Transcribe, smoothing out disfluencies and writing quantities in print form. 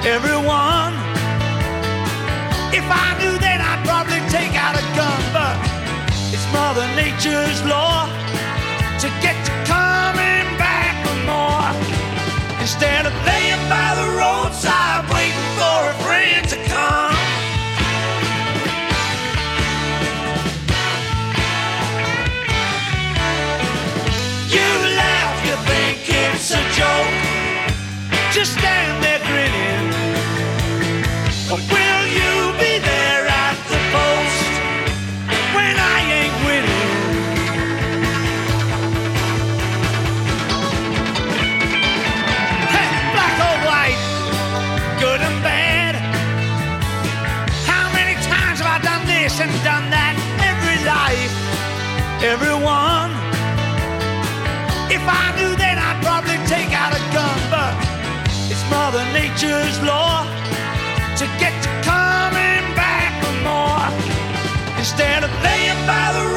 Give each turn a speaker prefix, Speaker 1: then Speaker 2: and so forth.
Speaker 1: everyone. If I knew then I'd probably take out a gun, but it's Mother Nature's law to get you coming back for more. Instead of laying by the roadside waiting for a friend to come. You laugh, you think it's a joke, just stand there grinning. Or will you be there at the post when I ain't winning? Hey, black or white, good and bad. How many times have I done this and done that? Every life, everyone. If I knew then I'd probably take out a gun, but it's Mother Nature's law to get you coming back for more. Instead of laying by the